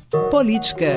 Política.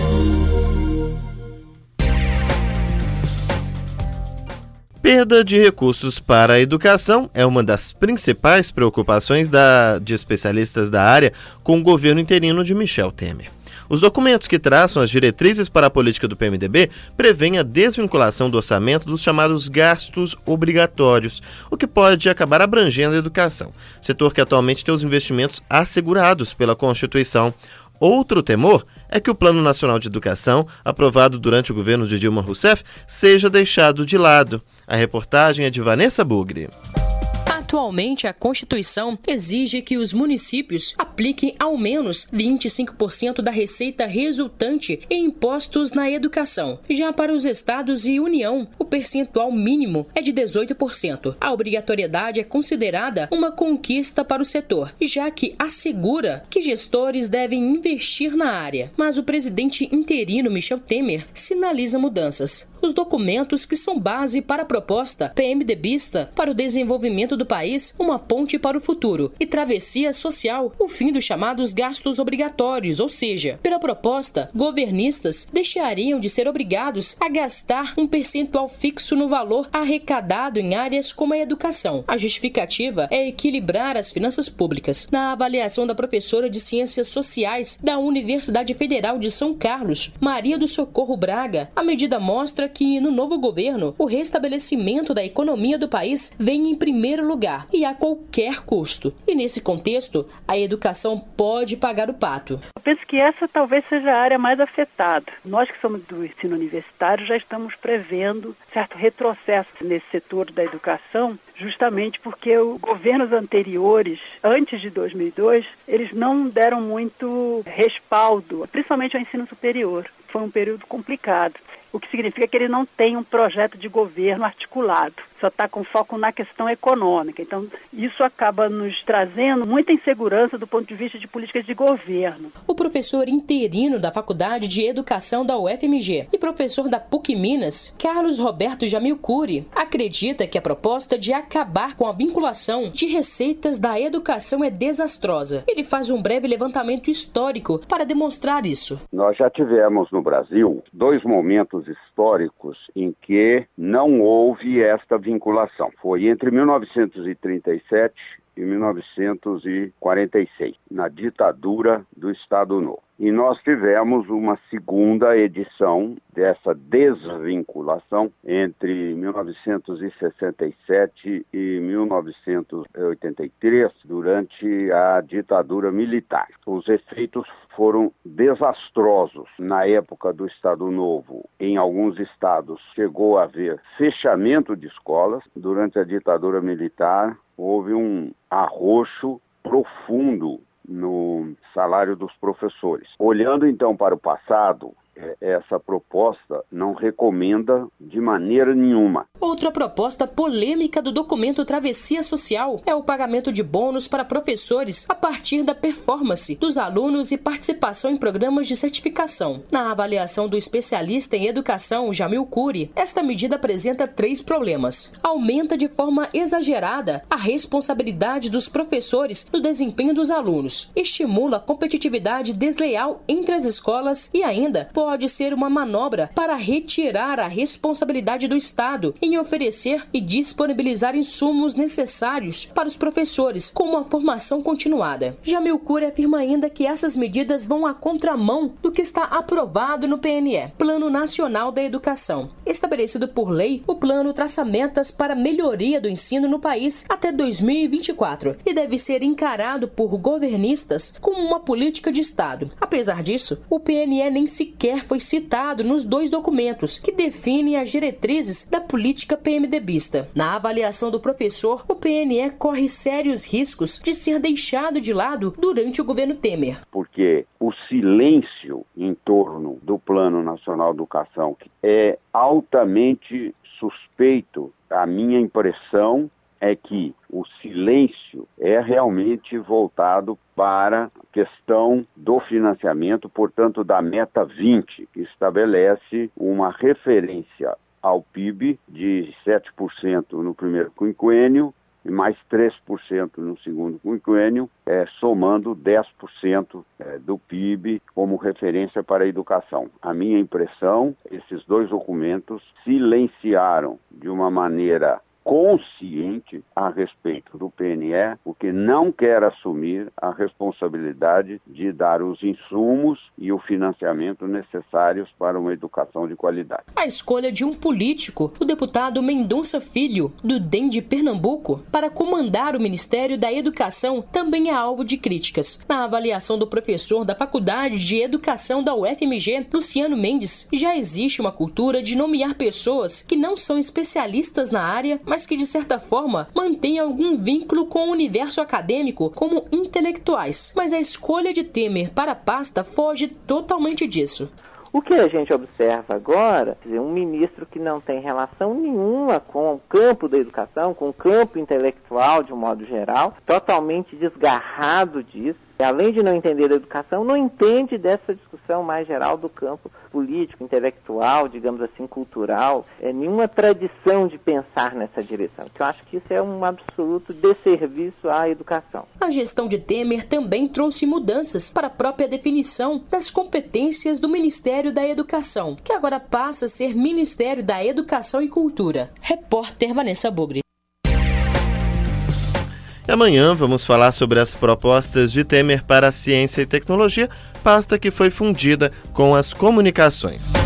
Perda de recursos para a educação é uma das principais preocupações de especialistas da área com o governo interino de Michel Temer. Os documentos que traçam as diretrizes para a política do PMDB prevêem a desvinculação do orçamento dos chamados gastos obrigatórios, o que pode acabar abrangendo a educação, setor que atualmente tem os investimentos assegurados pela Constituição. Outro temor é que o Plano Nacional de Educação, aprovado durante o governo de Dilma Rousseff, seja deixado de lado. A reportagem é de Vanessa Bugri. Atualmente, a Constituição exige que os municípios apliquem ao menos 25% da receita resultante em impostos na educação. Já para os estados e União, o percentual mínimo é de 18%. A obrigatoriedade é considerada uma conquista para o setor, já que assegura que gestores devem investir na área. Mas o presidente interino Michel Temer sinaliza mudanças. Os documentos que são base para a proposta PMDBista para o desenvolvimento do país, uma ponte para o futuro, e travessia social, o fim dos chamados gastos obrigatórios, ou seja, pela proposta, governistas deixariam de ser obrigados a gastar um percentual fixo no valor arrecadado em áreas como a educação. A justificativa é equilibrar as finanças públicas. Na avaliação da professora de Ciências Sociais da Universidade Federal de São Carlos, Maria do Socorro Braga, a medida mostra que, no novo governo, o restabelecimento da economia do país vem em primeiro lugar e a qualquer custo. E nesse contexto, a educação pode pagar o pato. Eu penso que essa talvez seja a área mais afetada. Nós que somos do ensino universitário já estamos prevendo certo retrocesso nesse setor da educação, justamente porque os governos anteriores, antes de 2002, eles não deram muito respaldo, principalmente ao ensino superior. Foi um período complicado, o que significa que ele não tem um projeto de governo articulado, só está com foco na questão econômica. Então, isso acaba nos trazendo muita insegurança do ponto de vista de políticas de governo. O professor interino da Faculdade de Educação da UFMG e professor da PUC Minas, Carlos Roberto Jamil Cury, acredita que a proposta de acabar com a vinculação de receitas da educação é desastrosa. Ele faz um breve levantamento histórico para demonstrar isso. Nós já tivemos no Brasil 2 momentos históricos em que não houve esta vinculação. Foi entre 1937 e 1946, na ditadura do Estado Novo. E nós tivemos uma segunda edição dessa desvinculação entre 1967 e 1983, durante a ditadura militar. Os efeitos foram desastrosos. Na época do Estado Novo, em alguns estados, chegou a haver fechamento de escolas. Durante a ditadura militar, houve um arroxo profundo no salário dos professores. Olhando então para o passado, essa proposta não recomenda de maneira nenhuma. Outra proposta polêmica do documento Travessia Social é o pagamento de bônus para professores a partir da performance dos alunos e participação em programas de certificação. Na avaliação do especialista em educação, Jamil Cury, esta medida apresenta 3 problemas. Aumenta de forma exagerada a responsabilidade dos professores no desempenho dos alunos, estimula a competitividade desleal entre as escolas e ainda pode ser uma manobra para retirar a responsabilidade do Estado em oferecer e disponibilizar insumos necessários para os professores, como a formação continuada. Jamil Cury afirma ainda que essas medidas vão à contramão do que está aprovado no PNE, Plano Nacional da Educação. Estabelecido por lei, o plano traça metas para a melhoria do ensino no país até 2024 e deve ser encarado por governistas como uma política de Estado. Apesar disso, o PNE nem sequer foi citado nos 2 documentos que definem as diretrizes da política PMDBista. Na avaliação do professor, o PNE corre sérios riscos de ser deixado de lado durante o governo Temer. Porque o silêncio em torno do Plano Nacional de Educação é altamente suspeito. A minha impressão é que o silêncio é realmente voltado para a questão do financiamento, portanto, da meta 20, que estabelece uma referência ao PIB de 7% no primeiro quinquênio e mais 3% no segundo quinquênio, somando 10% do PIB como referência para a educação. A minha impressão, esses dois documentos silenciaram de uma maneira consciente a respeito do PNE, porque não quer assumir a responsabilidade de dar os insumos e o financiamento necessários para uma educação de qualidade. A escolha de um político, o deputado Mendonça Filho, do DEM de Pernambuco, para comandar o Ministério da Educação também é alvo de críticas. Na avaliação do professor da Faculdade de Educação da UFMG, Luciano Mendes, já existe uma cultura de nomear pessoas que não são especialistas na área, mas que, de certa forma, mantêm algum vínculo com o universo acadêmico como intelectuais. Mas a escolha de Temer para a pasta foge totalmente disso. O que a gente observa agora, quer dizer, um ministro que não tem relação nenhuma com o campo da educação, com o campo intelectual de um modo geral, totalmente desgarrado disso, além de não entender da educação, não entende dessa discussão mais geral do campo político, intelectual, digamos assim, cultural, nenhuma tradição de pensar nessa direção. Eu acho que isso é um absoluto desserviço à educação. A gestão de Temer também trouxe mudanças para a própria definição das competências do Ministério da Educação, que agora passa a ser Ministério da Educação e Cultura. Repórter Vanessa Bugri. E amanhã vamos falar sobre as propostas de Temer para a Ciência e Tecnologia, pasta que foi fundida com as comunicações.